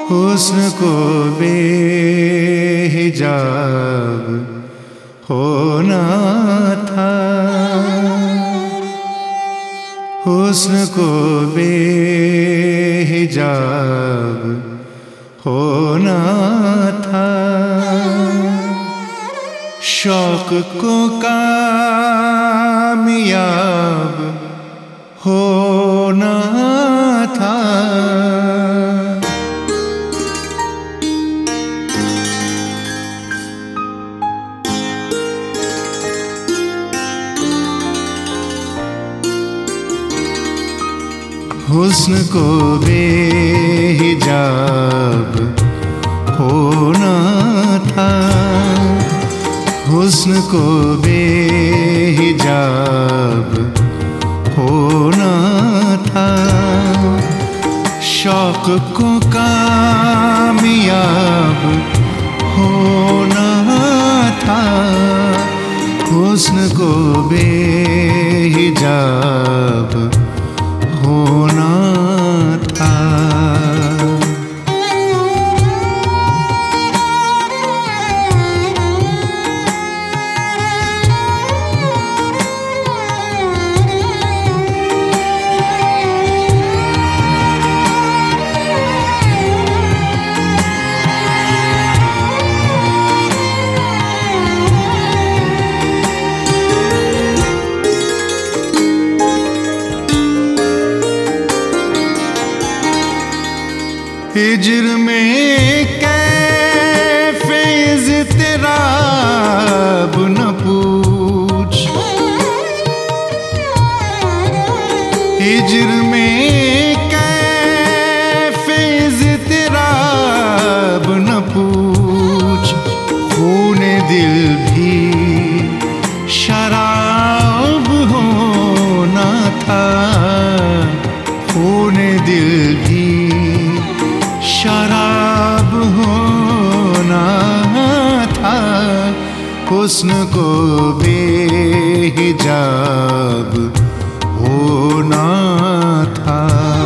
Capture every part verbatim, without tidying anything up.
हुस्न को बेहिजाब होना था, हुस्न को बेहिजाब होना था, शौक को कामयाब होना था। हुस्न को बेहिजाब होना था, हुस्न को बेहिजाब होना था, शौक को कामयाब होना था, हुस्न को बेहिजाब होना था। हिज्र में कैफ़े इज़्तिराब न पूछ, हिज्र में कैफ़े इज़्तिराब न पूछ, खूने दिल भी शराब होना था, खूने दिल भी शराब होना था, हुस्न को बेहिजाब होना था।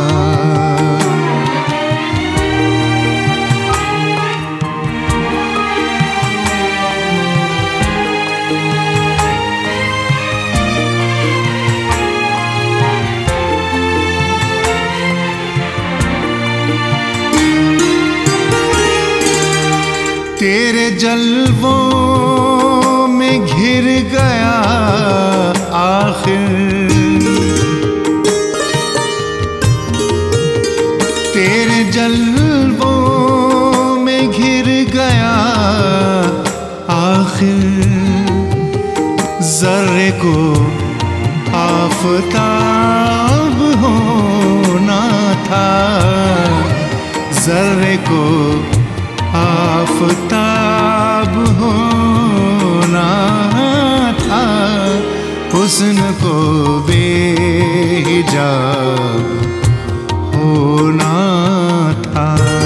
तेरे जलवों में घिर गया आखिर, तेरे जलवों में घिर गया आखिर, ज़र्रे को आफ़ताब होना था, ज़र्रे को आफ़ताब होना था, हुस्न को बेहिजाब होना था।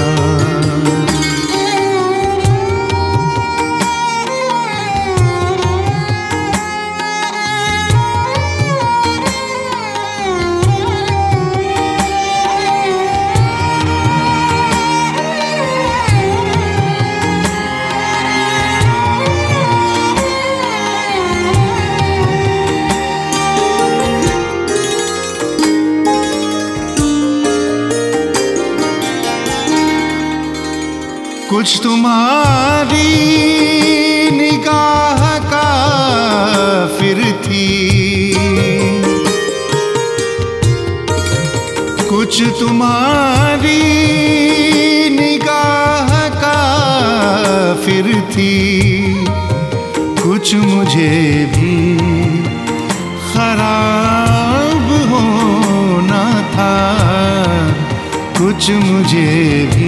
कुछ तुम्हारी निगाह का फिर थी, कुछ तुम्हारी निगाह का फिर थी, कुछ मुझे भी खराब होना था, कुछ मुझे भी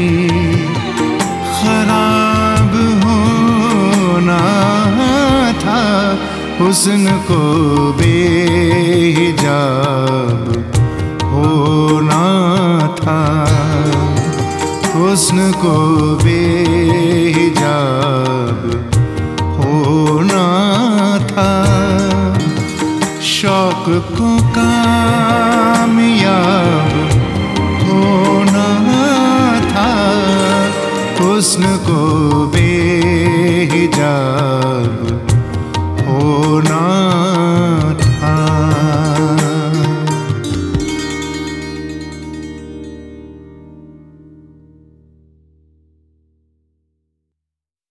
खराब होना था, हुस्न को बेहिजाब होना था, हुस्न को बेहिजाब होना था, शौक को कामयाब होना था। हुस्न को बेहिजाब होना